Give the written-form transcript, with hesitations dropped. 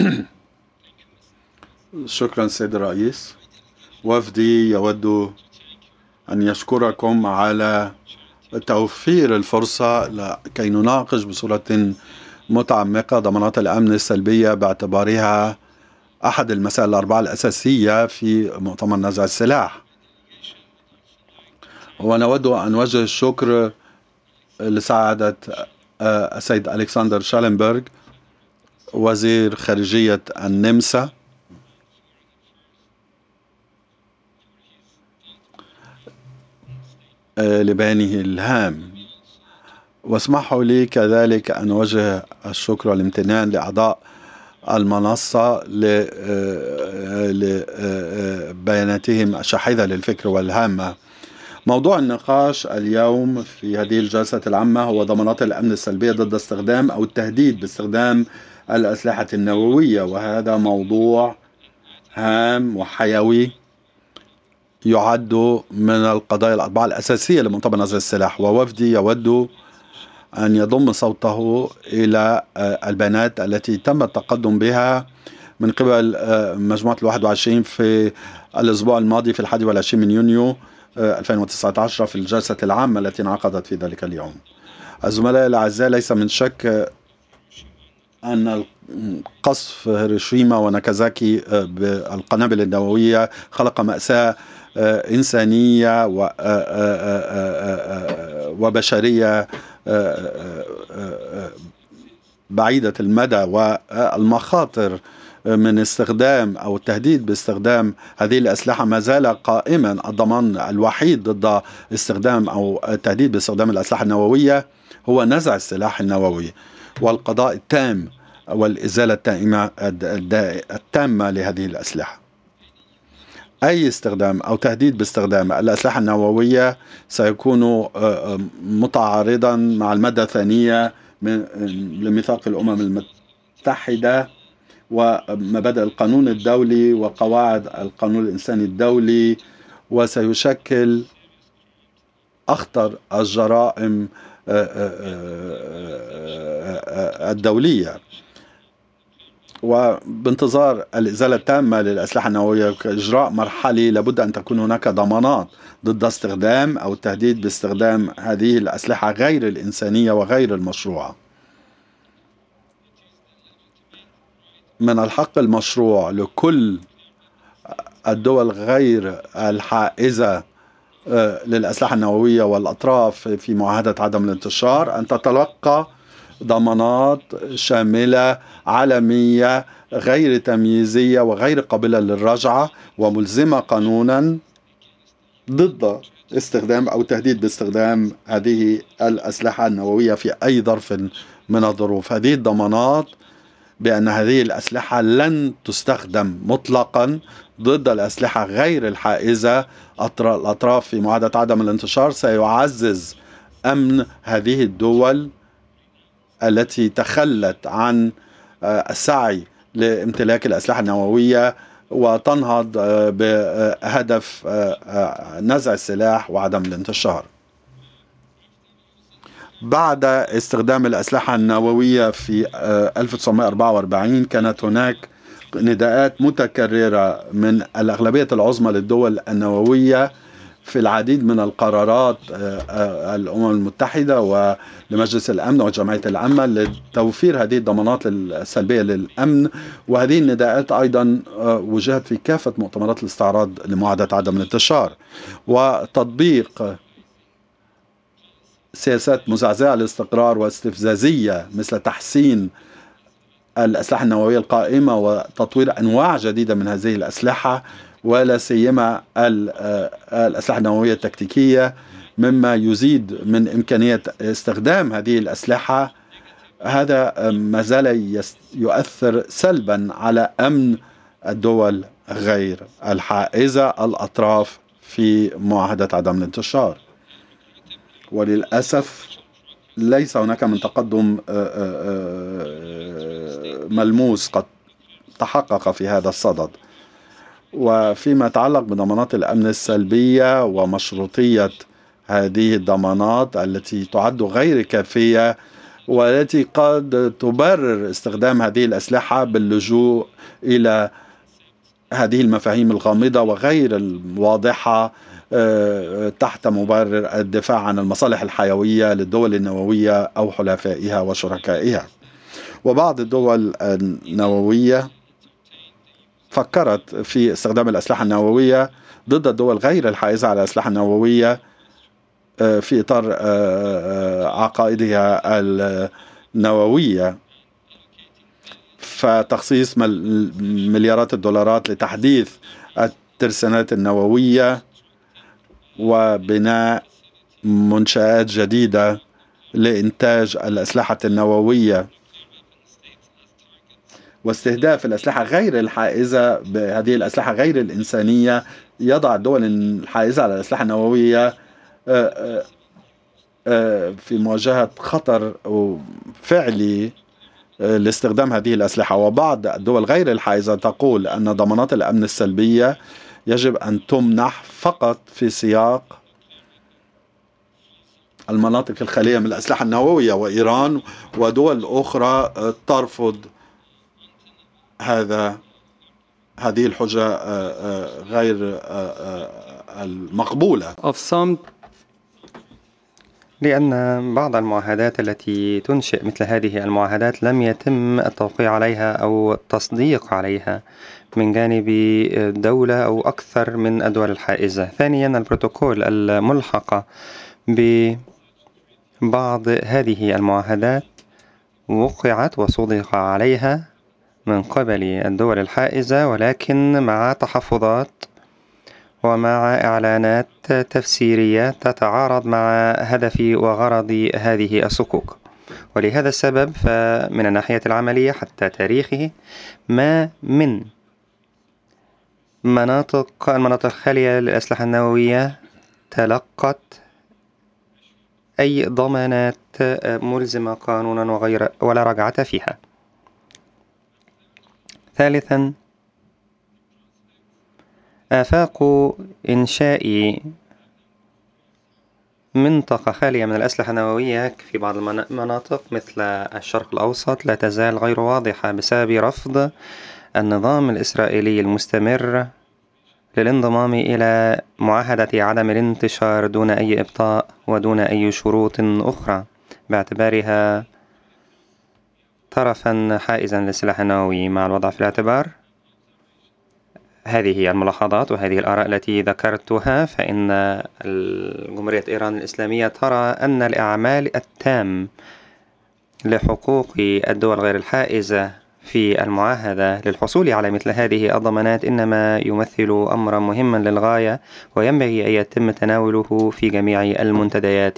شكرا سيد الرئيس. وفدي يود أن يشكركم على توفير الفرصة لكي نناقش بصورة متعمقة ضمانات الأمن السلبية باعتبارها أحد المسائل الأربعة الأساسية في مؤتمر نزع السلاح. ونود أن نوجه الشكر لسعادة السيد ألكسندر شالنبرغ وزير خارجية النمسا لبيانه الهام. واسمحوا لي كذلك أن أوجه الشكر والامتنان لأعضاء المنصة لبياناتهم الشاحذة للفكر والهامة. موضوع النقاش اليوم في هذه الجلسة العامة هو ضمانات الأمن السلبية ضد استخدام أو التهديد باستخدام الأسلحة النووية، وهذا موضوع هام وحيوي يعد من القضايا الأربعة الأساسية لمؤتمر نزع السلاح. ووفدي يود أن يضم صوته إلى البيانات التي تم التقدم بها من قبل مجموعة 21 في الأسبوع الماضي في 21 من يونيو 2019 في الجلسة العامة التي انعقدت في ذلك اليوم. الزملاء الأعزاء، ليس من شك أن قصف هيروشيما وناكازاكي بالقنابل النووية خلق مأساة إنسانية وبشرية بعيدة المدى، والمخاطر من استخدام أو التهديد باستخدام هذه الأسلحة ما زال قائما. الضمان الوحيد ضد استخدام أو التهديد باستخدام الأسلحة النووية هو نزع السلاح النووي والقضاء التام والإزالة التامة لهذه الأسلحة. أي استخدام أو تهديد باستخدام الأسلحة النووية سيكون متعارضا مع المادة الثانية لميثاق الأمم المتحدة ومبادئ القانون الدولي وقواعد القانون الإنساني الدولي، وسيشكل أخطر الجرائم الدولية. وبانتظار الإزالة التامة للأسلحة النووية كإجراء مرحلي لابد أن تكون هناك ضمانات ضد استخدام أو التهديد باستخدام هذه الأسلحة غير الإنسانية وغير المشروعة. من الحق المشروع لكل الدول غير الحائزة للأسلحة النووية والأطراف في معاهدة عدم الانتشار أن تتلقى ضمانات شاملة عالمية غير تمييزية وغير قابلة للرجعة وملزمة قانونا ضد استخدام أو تهديد باستخدام هذه الأسلحة النووية في أي ظرف من الظروف. هذه الضمانات بأن هذه الأسلحة لن تستخدم مطلقا ضد الأسلحة غير الحائزة الأطراف في معاهدة عدم الانتشار سيعزز أمن هذه الدول التي تخلت عن السعي لامتلاك الأسلحة النووية وتنهض بهدف نزع السلاح وعدم الانتشار. بعد استخدام الأسلحة النووية في 1944 كانت هناك نداءات متكررة من الأغلبية العظمى للدول النووية في العديد من القرارات الأمم المتحدة ولمجلس الأمن وجمعية العامة لتوفير هذه الضمانات السلبية للأمن. وهذه النداءات أيضا وجهت في كافة مؤتمرات الاستعراض لمعاهدة عدم الانتشار وتطبيق سياسات مزعزعة للاستقرار واستفزازية مثل تحسين الأسلحة النووية القائمة وتطوير أنواع جديدة من هذه الأسلحة ولا سيما الأسلحة النووية التكتيكية مما يزيد من إمكانية استخدام هذه الأسلحة. هذا ما زال يؤثر سلبا على أمن الدول غير الحائزة الأطراف في معاهدة عدم الانتشار. وللأسف ليس هناك من تقدم ملموس قد تحقق في هذا الصدد. وفيما يتعلق بضمانات الأمن السلبية ومشروطية هذه الضمانات التي تعد غير كافية والتي قد تبرر استخدام هذه الأسلحة باللجوء إلى هذه المفاهيم الغامضة وغير الواضحة تحت مبرر الدفاع عن المصالح الحيوية للدول النووية أو حلفائها وشركائها. وبعض الدول النووية فكرت في استخدام الأسلحة النووية ضد الدول غير الحائزة على الأسلحة النووية في إطار عقائدها النووية، فتخصيص مليارات الدولارات لتحديث الترسانات النووية وبناء منشآت جديدة لإنتاج الأسلحة النووية واستهداف الأسلحة غير الحائزة بهذه الأسلحة غير الإنسانية يضع الدول الحائزة على الأسلحة النووية في مواجهة خطر فعلي لاستخدام هذه الأسلحة. وبعض الدول غير الحائزة تقول أن ضمانات الأمن السلبية يجب أن تمنح فقط في سياق المناطق الخالية من الأسلحة النووية، وإيران ودول أخرى ترفض هذه الحجة غير المقبولة. لأن بعض المعاهدات التي تنشئ مثل هذه المعاهدات لم يتم التوقيع عليها أو التصديق عليها من جانب دولة أو أكثر من الدول الحائزة. ثانيا، البروتوكول الملحقة ببعض هذه المعاهدات وقعت وصدق عليها من قبل الدول الحائزة، ولكن مع تحفظات ومع إعلانات تفسيرية تتعارض مع هدف وغرض هذه الصكوك. ولهذا السبب فمن الناحية العملية حتى تاريخه ما من المناطق الخالية للأسلحة النووية تلقت أي ضمانات ملزمة قانونا ولا رجعة فيها. ثالثا، آفاق إنشاء منطقة خالية من الأسلحة النووية في بعض المناطق مثل الشرق الأوسط لا تزال غير واضحة بسبب رفض النظام الإسرائيلي المستمر للانضمام إلى معاهدة عدم الانتشار دون أي إبطاء ودون أي شروط أخرى، باعتبارها طرفا حائزا للسلاح النووي. مع الوضع في الاعتبار هذه الملاحظات وهذه الآراء التي ذكرتها، فإن جمهورية إيران الإسلامية ترى أن الإعمال التام لحقوق الدول غير الحائزة في المعاهدة للحصول على مثل هذه الضمانات إنما يمثل أمرا مهما للغاية، وينبغي أن يتم تناوله في جميع المنتديات